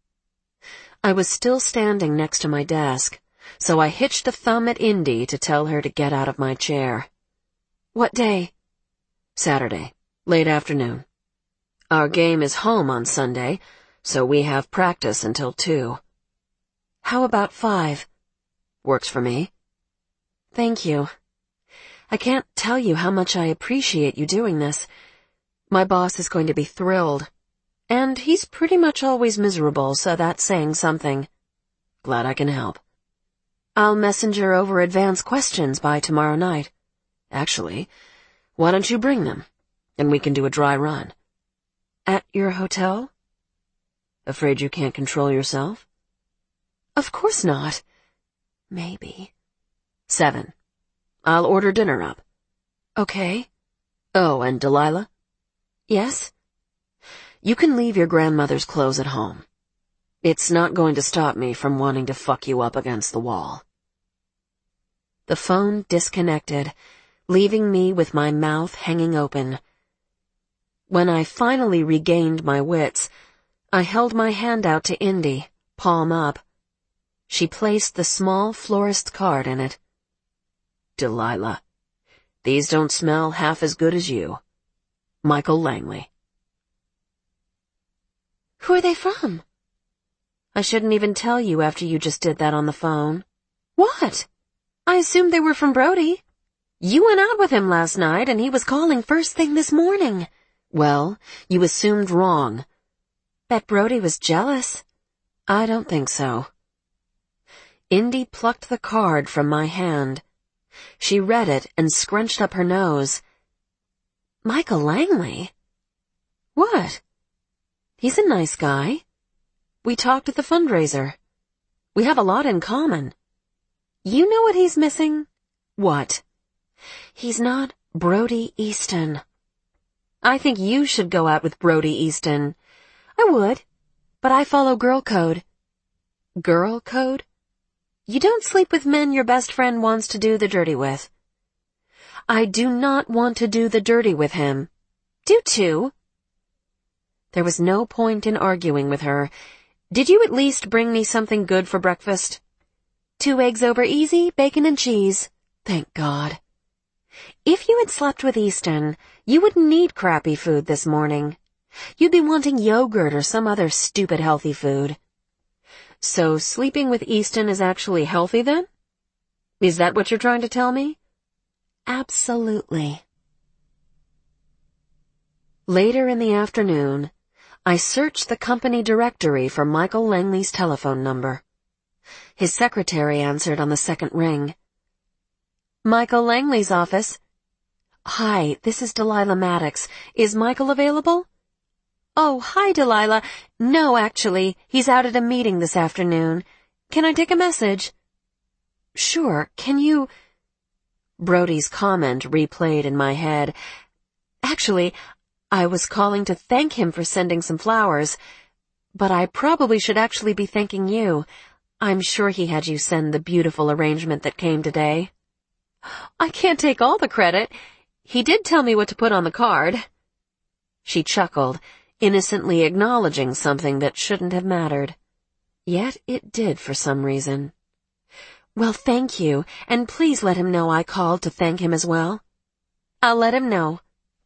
[SPEAKER 1] I was still standing next to my desk, so I hitched a thumb at Indy to tell her to get out of my chair. What day? Saturday, late afternoon. Our game is home on Sunday, so we have practice until 2. How about 5? Works for me. Thank you. I can't tell you how much I appreciate you doing this. My boss is going to be thrilled. And he's pretty much always miserable, so that's saying something. Glad I can help. I'll messenger over advance questions by tomorrow night. Actually, why don't you bring them, and we can do a dry run. At your hotel? Afraid you can't control yourself? Of course not. Maybe.
[SPEAKER 2] 7. I'll order dinner up.
[SPEAKER 1] Okay.
[SPEAKER 2] Oh, and Delilah?
[SPEAKER 1] Yes?
[SPEAKER 2] You can leave your grandmother's clothes at home. It's not going to stop me from wanting to fuck you up against the wall.
[SPEAKER 1] The phone disconnected, leaving me with my mouth hanging open. When I finally regained my wits, I held my hand out to Indy, palm up. She placed the small florist card in it.
[SPEAKER 2] Delilah, these don't smell half as good as you. Michael Langley.
[SPEAKER 1] Who are they from? I shouldn't even tell you after you just did that on the phone. What? I assumed they were from Brody. You went out with him last night and he was calling first thing this morning.
[SPEAKER 2] Well, you assumed wrong.
[SPEAKER 1] Bet Brody was jealous.
[SPEAKER 2] I don't think so.
[SPEAKER 1] Indy plucked the card from my hand. She read it and scrunched up her nose. Michael Langley? What? He's a nice guy. We talked at the fundraiser. We have a lot in common. You know what he's missing?
[SPEAKER 2] What?
[SPEAKER 1] He's not Brody Easton. I think you should go out with Brody Easton. I would, but I follow girl code. Girl code? You don't sleep with men your best friend wants to do the dirty with. I do not want to do the dirty with him. Do too. There was no point in arguing with her. Did you at least bring me something good for breakfast? 2 eggs over easy, bacon and cheese. Thank God. If you had slept with Easton, you wouldn't need crappy food this morning. You'd be wanting yogurt or some other stupid healthy food.
[SPEAKER 2] So sleeping with Easton is actually healthy then? Is that what you're trying to tell me?
[SPEAKER 1] Absolutely. Later in the afternoon, I searched the company directory for Michael Langley's telephone number. His secretary answered on the second ring. Michael Langley's office. Hi, this is Delilah Maddox. Is Michael available? Oh, hi, Delilah. No, actually, he's out at a meeting this afternoon. Can I take a message? Sure, can you... Brody's comment replayed in my head. Actually, I was calling to thank him for sending some flowers, but I probably should actually be thanking you. I'm sure he had you send the beautiful arrangement that came today. I can't take all the credit. He did tell me what to put on the card. She chuckled, innocently acknowledging something that shouldn't have mattered. Yet it did for some reason. Well, thank you, and please let him know I called to thank him as well. I'll let him know.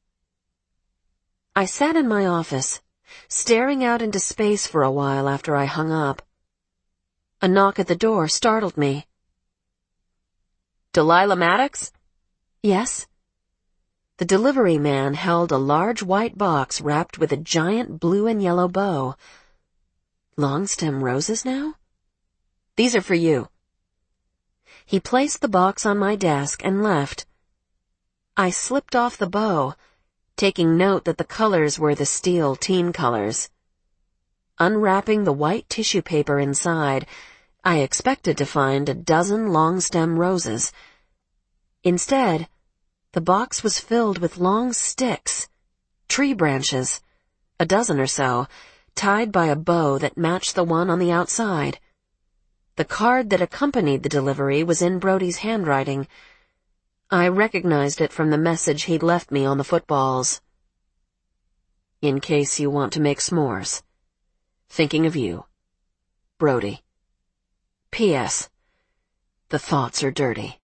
[SPEAKER 1] I sat in my office, staring out into space for a while after I hung up. A knock at the door startled me.
[SPEAKER 2] Delilah Maddox?
[SPEAKER 1] Yes? The delivery man held a large white box wrapped with a giant blue and yellow bow. Long-stem roses now? These are for you. He placed the box on my desk and left. I slipped off the bow, taking note that the colors were the steel teen colors. Unwrapping the white tissue paper inside, I expected to find a dozen long-stem roses. Instead, the box was filled with long sticks, tree branches, a dozen or so, tied by a bow that matched the one on the outside. The card that accompanied the delivery was in Brody's handwriting. I recognized it from the message he'd left me on the footballs. In case you want to make s'mores. Thinking of you. Brody. P.S. The thoughts are dirty.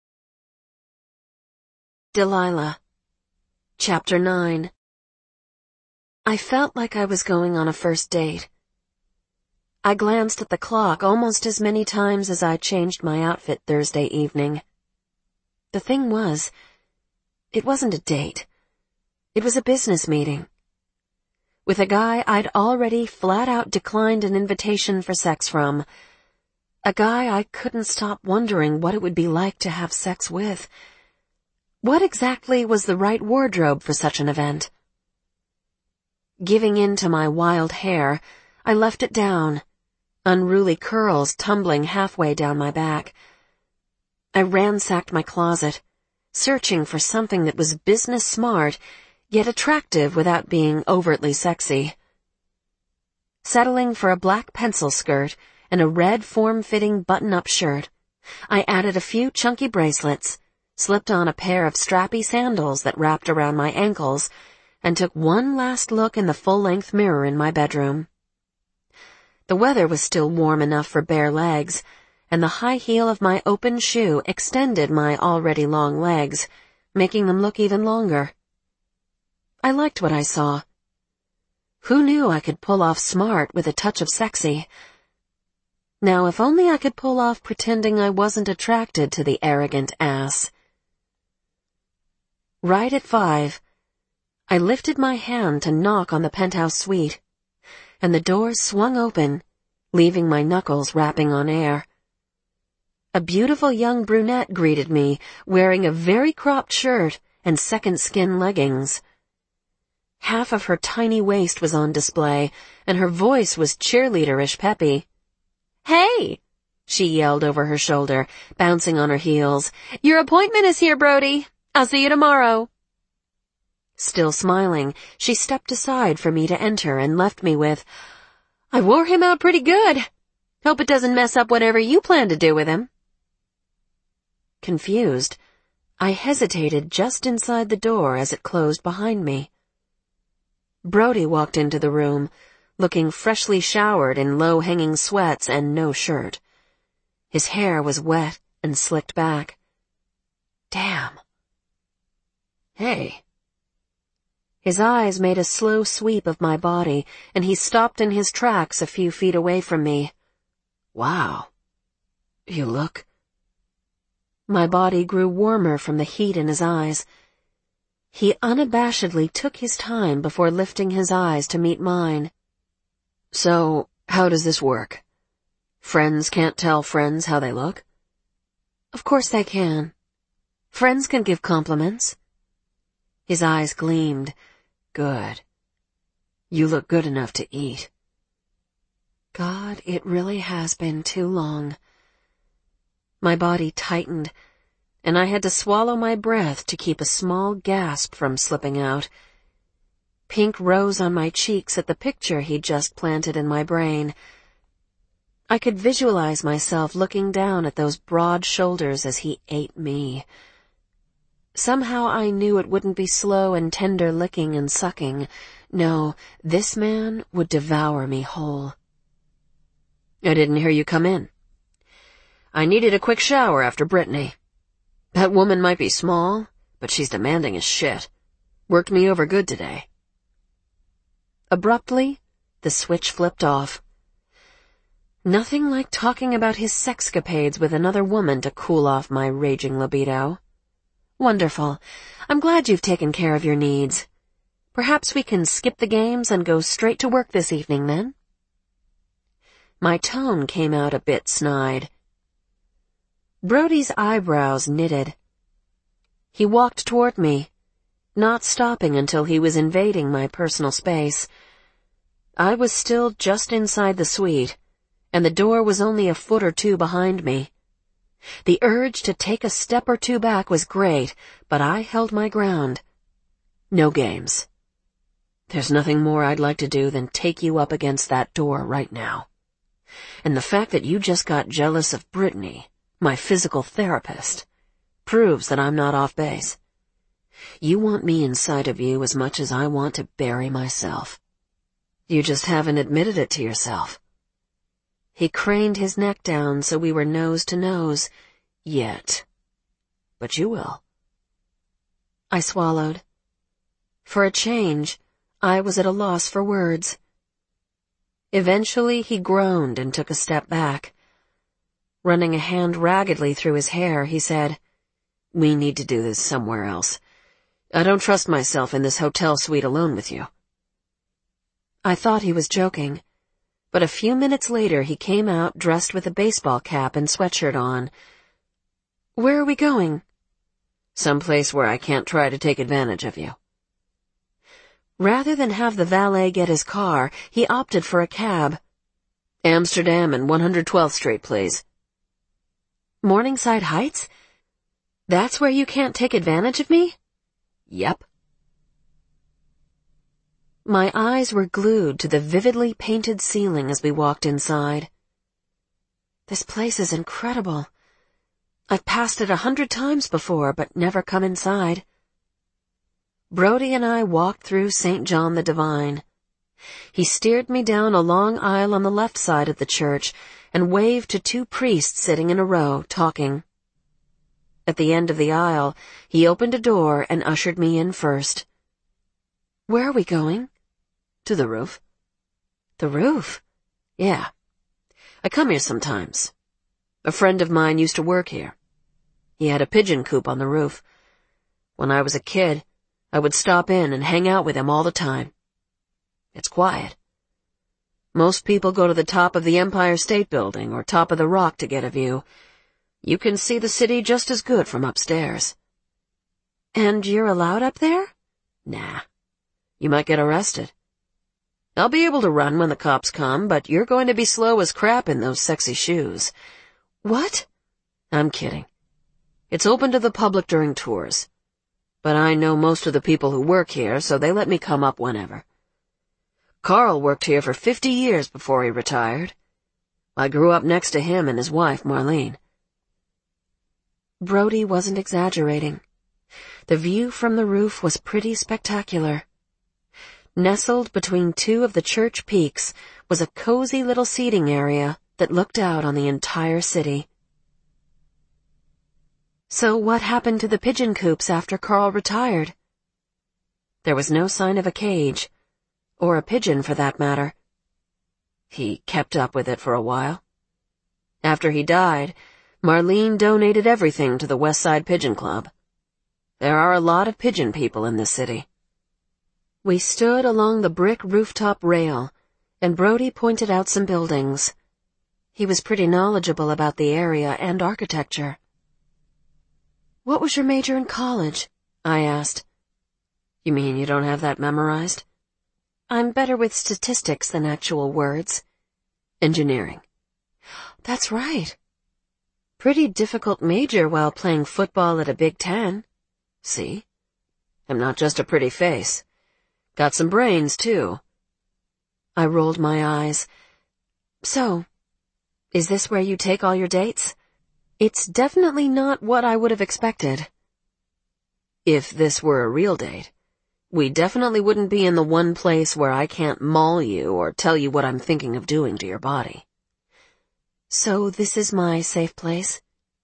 [SPEAKER 1] Delilah. Chapter 9. I felt like I was going on a first date. I glanced at the clock almost as many times as I changed my outfit Thursday evening. The thing was, it wasn't a date. It was a business meeting. With a guy I'd already flat out declined an invitation for sex from. A guy I couldn't stop wondering what it would be like to have sex with. What exactly was the right wardrobe for such an event? Giving in to my wild hair, I left it down, unruly curls tumbling halfway down my back. I ransacked my closet, searching for something that was business smart, yet attractive without being overtly sexy. Settling for a black pencil skirt and a red form-fitting button-up shirt, I added a few chunky bracelets, slipped on a pair of strappy sandals that wrapped around my ankles, and took one last look in the full-length mirror in my bedroom. The weather was still warm enough for bare legs, and the high heel of my open shoe extended my already long legs, making them look even longer. I liked what I saw. Who knew I could pull off smart with a touch of sexy? Now, if only I could pull off pretending I wasn't attracted to the arrogant ass. Right at 5, I lifted my hand to knock on the penthouse suite, and the door swung open, leaving my knuckles rapping on air. A beautiful young brunette greeted me, wearing a very cropped shirt and second skin leggings. Half of her tiny waist was on display, and her voice was cheerleaderish peppy. "Hey!" she yelled over her shoulder, bouncing on her heels. "Your appointment is here, Brody. I'll see you tomorrow." Still smiling, she stepped aside for me to enter and left me with, "I wore him out pretty good. Hope it doesn't mess up whatever you plan to do with him." Confused, I hesitated just inside the door as it closed behind me. Brody walked into the room, looking freshly showered in low-hanging sweats and no shirt. His hair was wet and slicked back. Damn. "Hey." His eyes made a slow sweep of my body, and he stopped in his tracks a few feet away from me. "Wow. You look—" My body grew warmer from the heat in his eyes. He unabashedly took his time before lifting his eyes to meet mine. "So, how does this work? Friends can't tell friends how they look?" "Of course they can. Friends can give compliments." His eyes gleamed. "Good. You look good enough to eat." God, it really has been too long. My body tightened, and I had to swallow my breath to keep a small gasp from slipping out. Pink rose on my cheeks at the picture he'd just planted in my brain. I could visualize myself looking down at those broad shoulders as he ate me. Somehow I knew it wouldn't be slow and tender licking and sucking. No, this man would devour me whole.
[SPEAKER 2] "I didn't hear you come in. I needed a quick shower after Brittany. That woman might be small, but she's demanding as shit. Worked me over good today."
[SPEAKER 1] Abruptly, the switch flipped off. Nothing like talking about his sexcapades with another woman to cool off my raging libido. "Wonderful. I'm glad you've taken care of your needs. Perhaps we can skip the games and go straight to work this evening, then?" My tone came out a bit snide. Brody's eyebrows knitted. He walked toward me, not stopping until he was invading my personal space. I was still just inside the suite, and the door was only a foot or two behind me. The urge to take a step or two back was great, but I held my ground. "No games. There's nothing more I'd like to do than take you up against that door right now. And the fact that you just got jealous of Brittany, my physical therapist, proves that I'm not off base. You want me inside of you as much as I want to bury myself. You just haven't admitted it to yourself." He craned his neck down so we were nose to nose. "Yet. But you will." I swallowed. For a change, I was at a loss for words. Eventually he groaned and took a step back. Running a hand raggedly through his hair, he said, "We need to do this somewhere else. I don't trust myself in this hotel suite alone with you." I thought he was joking, but a few minutes later he came out dressed with a baseball cap and sweatshirt on. "Where are we going?" "Someplace where I can't try to take advantage of you." Rather than have the valet get his car, he opted for a cab.
[SPEAKER 2] "Amsterdam and 112th Street, please."
[SPEAKER 1] "Morningside Heights? That's where you can't take advantage of me?
[SPEAKER 2] Yep.
[SPEAKER 1] My eyes were glued to the vividly painted ceiling as we walked inside. This place is incredible. I've passed it 100 times before, but never come inside. Brody and I walked through St. John the Divine. He steered me down a long aisle on the left side of the church and waved to 2 priests sitting in a row, talking. At the end of the aisle, he opened a door and ushered me in first. Where are we going?
[SPEAKER 2] To the roof.
[SPEAKER 1] The roof?
[SPEAKER 2] Yeah. I come here sometimes. A friend of mine used to work here. He had a pigeon coop on the roof. When I was a kid, I would stop in and hang out with him all the time. It's quiet. Most people go to the top of the Empire State Building or top of the Rock to get a view. You can see the city just as good from upstairs.
[SPEAKER 1] And you're allowed up there?
[SPEAKER 2] Nah. You might get arrested. I'll be able to run when the cops come, but you're going to be slow as crap in those sexy shoes.
[SPEAKER 1] What?
[SPEAKER 2] I'm kidding. It's open to the public during tours. But I know most of the people who work here, so they let me come up whenever. Carl worked here for 50 years before he retired. I grew up next to him and his wife, Marlene.
[SPEAKER 1] Brody wasn't exaggerating. The view from the roof was pretty spectacular. Nestled between 2 of the church peaks was a cozy little seating area that looked out on the entire city. So what happened to the pigeon coops after Carl retired? There was no sign of a cage, or a pigeon for that matter.
[SPEAKER 2] He kept up with it for a while. After he died, Marlene donated everything to the West Side Pigeon Club. There are a lot of pigeon people in this city.
[SPEAKER 1] We stood along the brick rooftop rail, and Brody pointed out some buildings. He was pretty knowledgeable about the area and architecture. What was your major in college? I asked.
[SPEAKER 2] You mean you don't have that memorized?
[SPEAKER 1] I'm better with statistics than actual words.
[SPEAKER 2] Engineering.
[SPEAKER 1] That's right. Pretty difficult major while playing football at a Big Ten.
[SPEAKER 2] See? I'm not just a pretty face. Got some brains, too.
[SPEAKER 1] I rolled my eyes. So, is this where you take all your dates? It's definitely not what I would have expected.
[SPEAKER 2] If this were a real date, we definitely wouldn't be in the one place where I can't maul you or tell you what I'm thinking of doing to your body.
[SPEAKER 1] So this is my safe place?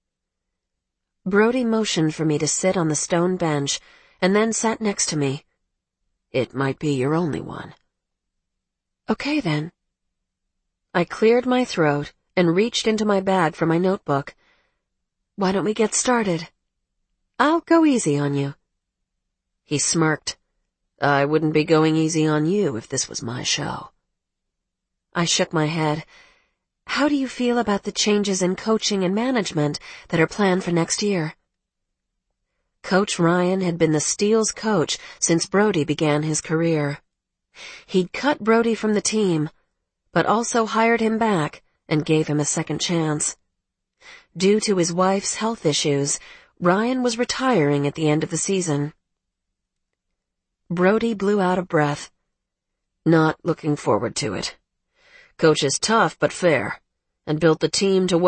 [SPEAKER 1] Brody motioned for me to sit on the stone bench and then sat next to me.
[SPEAKER 2] It might be your only one.
[SPEAKER 1] Okay, then. I cleared my throat and reached into my bag for my notebook. Why don't we get started? I'll go easy on you.
[SPEAKER 2] He smirked. I wouldn't be going easy on you if this was my show.
[SPEAKER 1] I shook my head. How do you feel about the changes in coaching and management that are planned for next year? Coach Ryan had been the Steel's coach since Brody began his career. He'd cut Brody from the team, but also hired him back and gave him a second chance. Due to his wife's health issues, Ryan was retiring at the end of the season. Brody blew out of breath.
[SPEAKER 2] Not looking forward to it. Coach is tough but fair, and built the team to